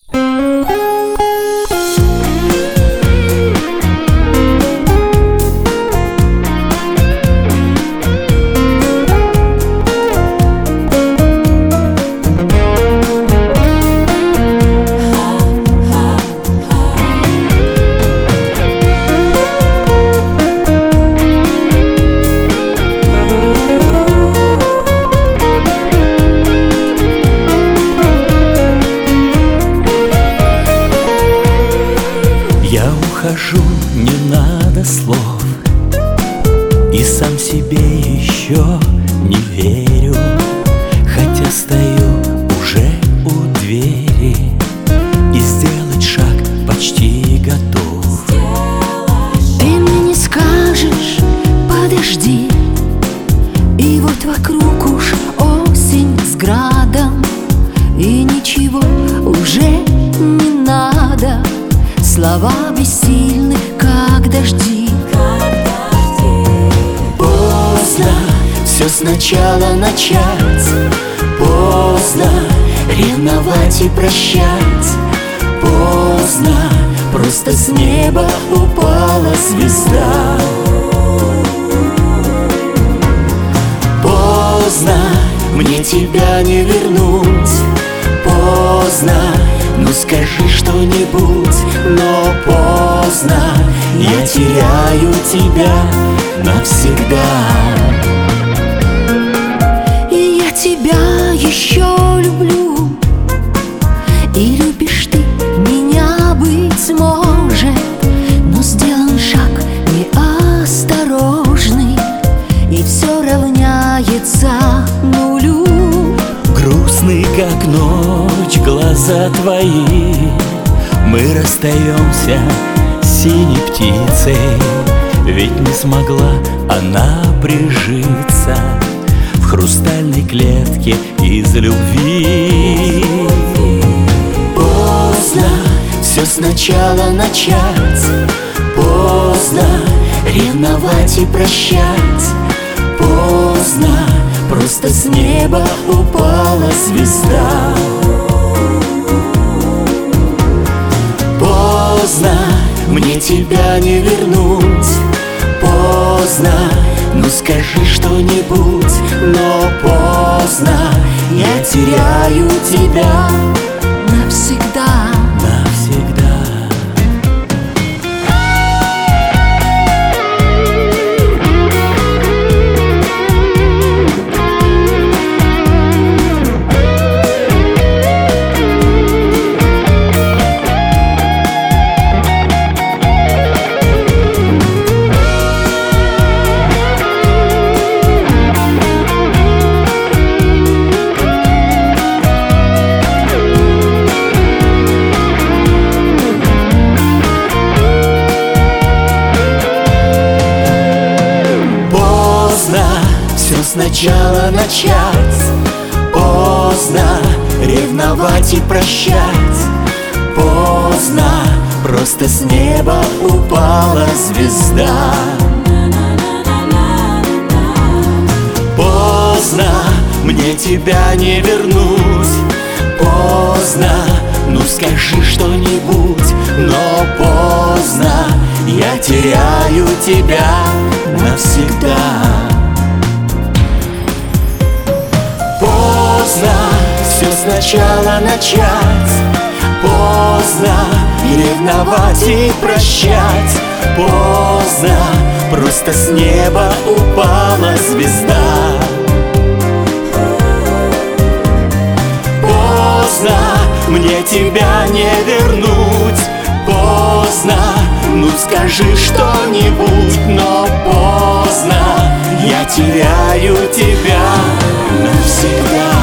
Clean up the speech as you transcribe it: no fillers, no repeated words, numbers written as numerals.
Я ухожу, не надо слов, и сам себе еще не верю, хотя стою уже у двери и сделать шаг почти готов. Ты мне не скажешь, подожди, и вот вокруг уж осень с градом, и ничего уже не надо. Слова бессильны, как дожди. Поздно все сначала начать, поздно ревновать и прощать, поздно просто с неба упала звезда. Поздно мне тебя не вернуть, поздно, ну скажи что-нибудь, но поздно, я теряю тебя навсегда. И я тебя еще люблю, и любишь ты меня, быть может, но сделан шаг неосторожный, и все равняется нулю. Грустный, как ночь, глаза твои, мы расстаемся с синей птицей, ведь не смогла она прижиться в хрустальной клетке из любви. Поздно все сначала начать, поздно ревновать и прощать, поздно просто с неба упала звезда. Поздно мне тебя не вернуть, поздно, ну скажи что-нибудь, но поздно, я теряю тебя навсегда. навсегда. Все сначала начать, поздно ревновать и прощать, поздно просто с неба упала звезда. Поздно мне тебя не вернуть, поздно, ну скажи что-нибудь, но поздно, я теряю тебя навсегда. Поздно все сначала начать, поздно ревновать и прощать, поздно просто с неба упала звезда. Поздно мне тебя не вернуть, поздно, ну скажи что-нибудь, но поздно, я теряю тебя навсегда.